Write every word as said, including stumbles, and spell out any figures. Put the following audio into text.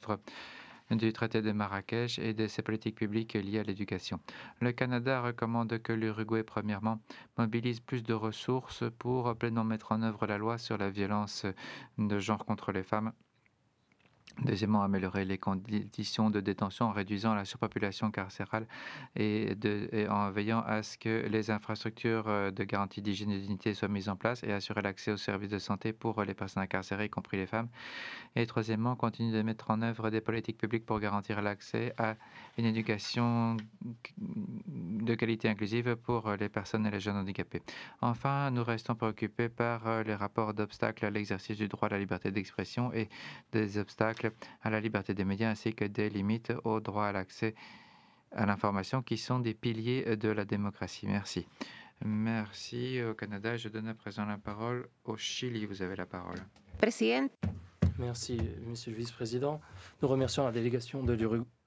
œuvre du traité de Marrakech et de ses politiques publiques liées à l'éducation. Le Canada recommande que l'Uruguay, premièrement, mobilise plus de ressources pour pleinement mettre en œuvre la loi sur la violence de genre contre les femmes. Deuxièmement, améliorer les conditions de détention en réduisant la surpopulation carcérale et, de, et en veillant à ce que les infrastructures euh, de garantie d'hygiène et de dignité soient mises en place et assurer l'accès aux services de santé pour les personnes incarcérées, y compris les femmes. Et troisièmement, continuer de mettre en œuvre des politiques publiques pour garantir l'accès à une éducation de qualité inclusive pour les personnes et les jeunes handicapés. Enfin, nous restons préoccupés par les rapports d'obstacles à l'exercice du droit à la liberté d'expression et des obstacles à la liberté des médias ainsi que des limites au droit à l'accès à l'information qui sont des piliers de la démocratie. Merci. Merci au Canada. Je donne à présent la parole au Chili. Vous avez la parole. Presidente. Merci, Monsieur le Vice-président. Nous remercions la délégation de l'Uruguay